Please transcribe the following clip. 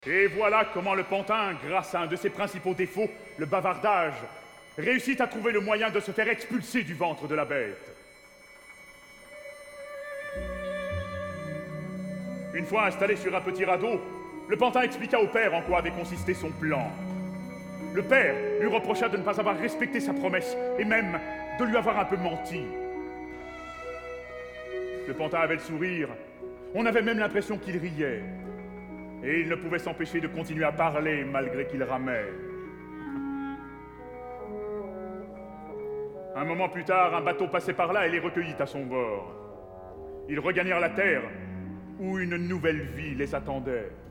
Et voilà comment le pantin, grâce à un de ses principaux défauts, le bavardage, réussit à trouver le moyen de se faire expulser du ventre de la bête. Une fois installé sur un petit radeau, le pantin expliqua au père en quoi avait consisté son plan. Le père lui reprocha de ne pas avoir respecté sa promesse, et même de lui avoir un peu menti. Le pantin avait le sourire, on avait même l'impression qu'il riait. Et il ne pouvait s'empêcher de continuer à parler malgré qu'il ramait. Un moment plus tard, un bateau passait par là et les recueillit à son bord. Ils regagnèrent la terre, où une nouvelle vie les attendait.